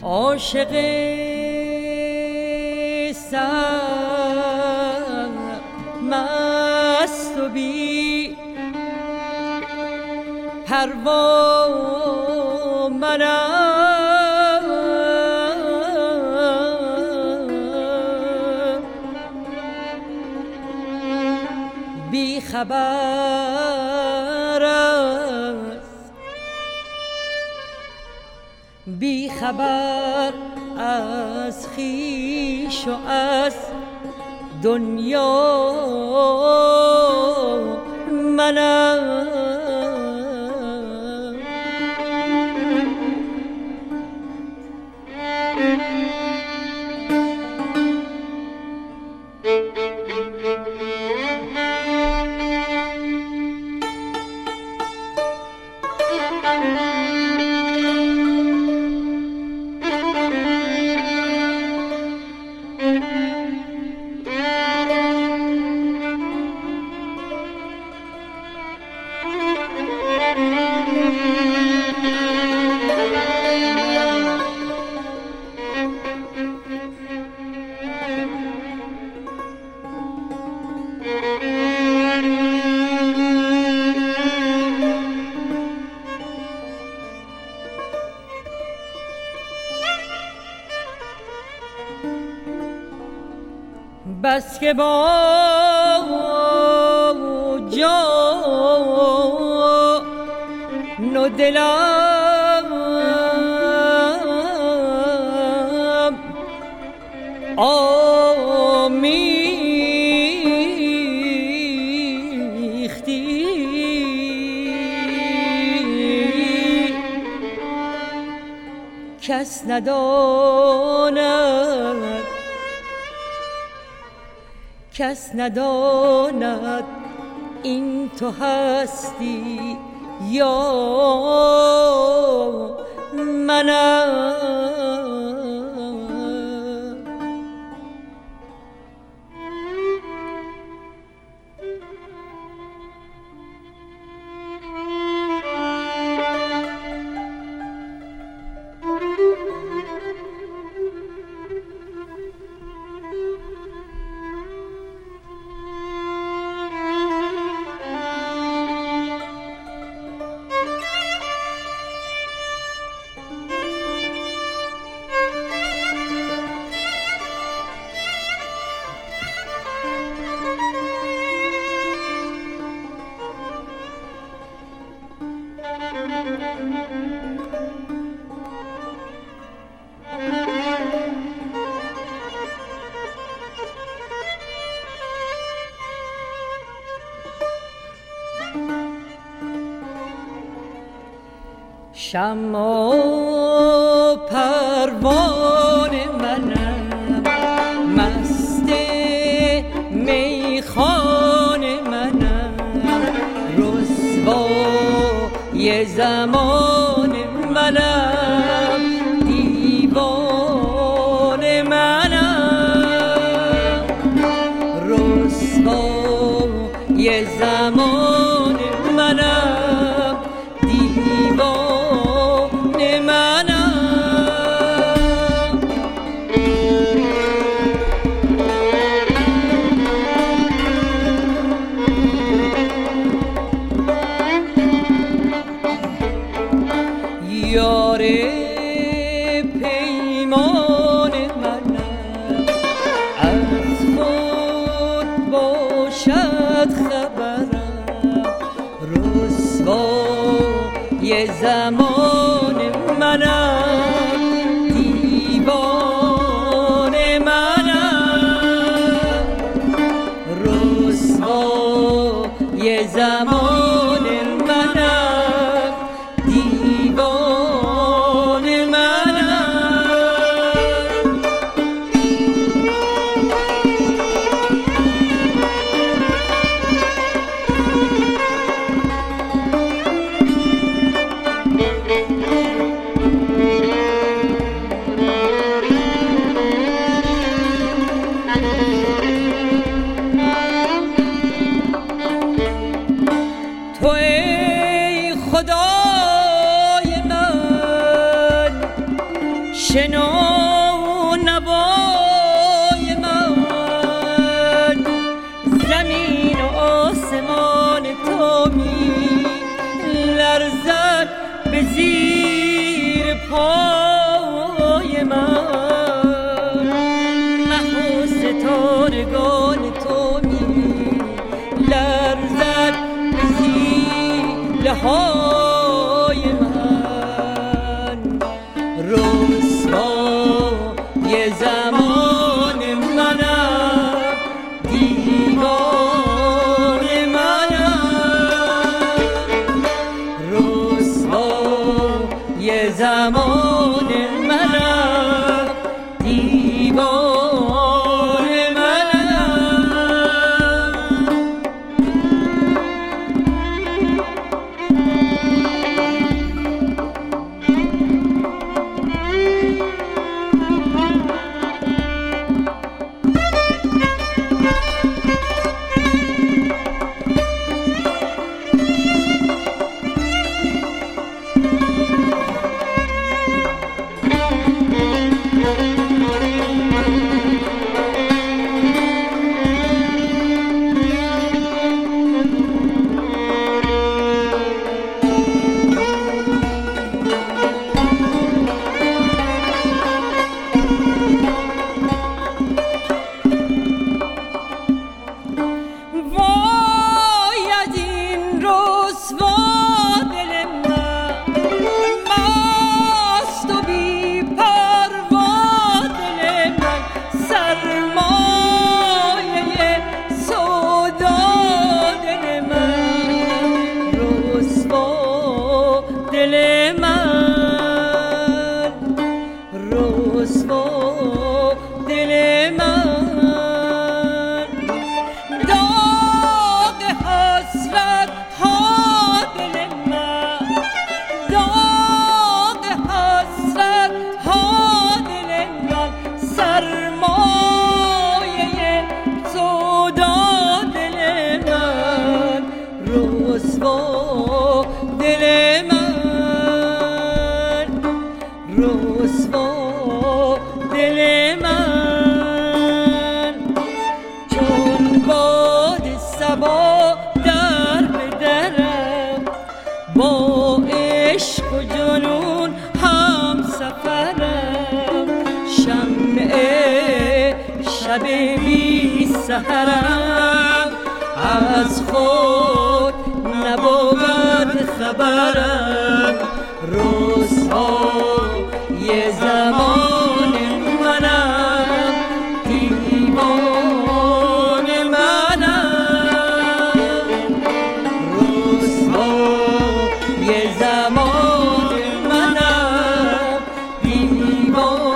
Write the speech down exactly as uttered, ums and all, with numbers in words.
عاشق سر مست و بی پروا منم، بی خبر است، بی خبر از خویش و از دنیا منم. بس که با جان و دلم آمیختی، کس نداند، کس نداند این تو هستی یا منم. شمع و پروانه منم، مست میخانه منم، رسوای زمان منم، دیوانه منم، رسوای زمان منم، دیوانه یار پیمان منم، از خود باشد خبرم، رسوای زمان منم، دیوانه منم، رسوای زمان منم، دیوانه منم. شنو نوای من، زمین و آسمان تو می لرزد به زیر پای من، مه و ستارگان تو می لرزد به زیر لهای من. رسوای زمان منم، دیوان منم، رسوای زمان منم، دیوان منم. رسوا دل من، چون باد صبا در به درم، با عشق و جنون هم سفرم، شمع شب بی سحرم، از خود نبود خبرم. رسوای زمان منم، دیوان منم، رسوای زمان منم، دیوان